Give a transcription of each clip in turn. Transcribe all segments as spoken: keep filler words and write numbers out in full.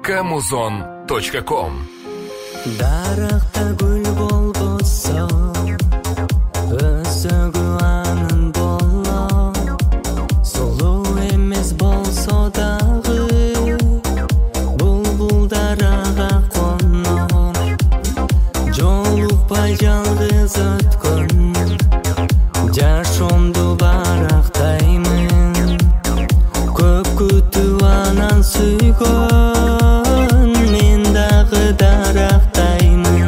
камузон точка ком. Дарақта гүл болбосо, өсөгү анын боло, сулуу эмес болсо дагы, булбулдар ага конор, жолукпай жалгыз өткөн, жашоомду барактаймын, көп күтүп анан сүйгөн, мен дагы дарактаймын.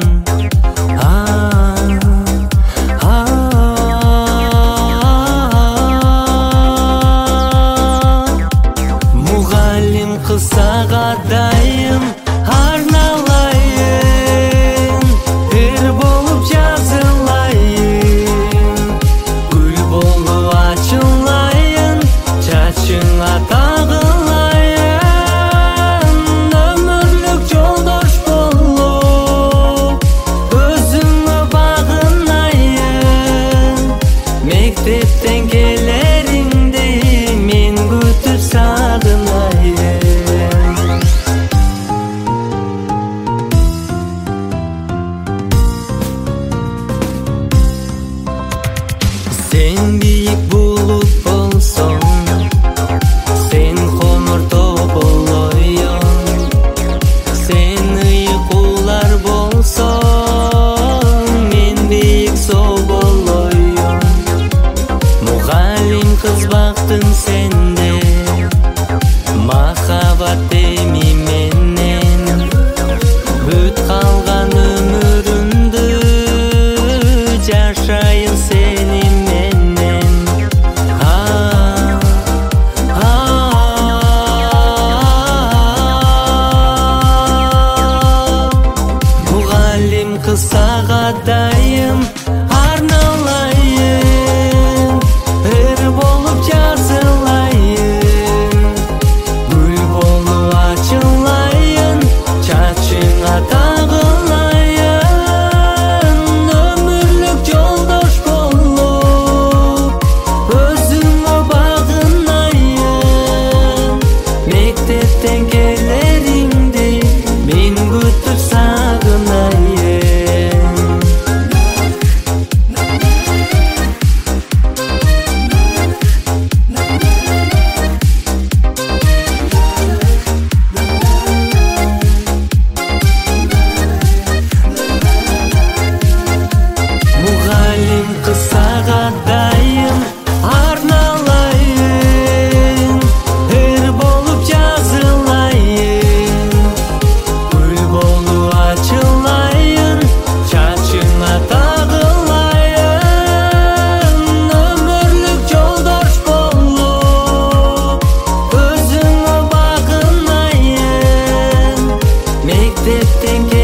Мугалим кызга дайым арналайын, эр болуп жазылайын, гүл болуп ачылайын, чачыңа тагылайын, өмүрлүк жолдош болуп өзүңө багынайын, мектептен келериңди мен күтүп сагынайын. Сен бийик булут болсоң, сен конор тоо болоюн, сен ыйык уулар болсоң, мен бийик соо болоюн. Мугалим кыз бактың сенде, махаббат эми менен, бүт калган өмүрүмдү жашайын сени менен. Мугалим кыз сага дайым арналайын, эр болуп жазылайын, гүл болуп ачылайын, чачыңа тагылайын, өмүрлүк жолдош болуп өзүңө багынайын, мектептен келериңди мен күтүп сагынайын. Мугалим кыз сага дайым арналайын, эр болуп жазылайын, гүл болуп ачылайын, чачыңа тагылайын, өмүрлүк жолдош болуп өзүңө багынайын, мектептен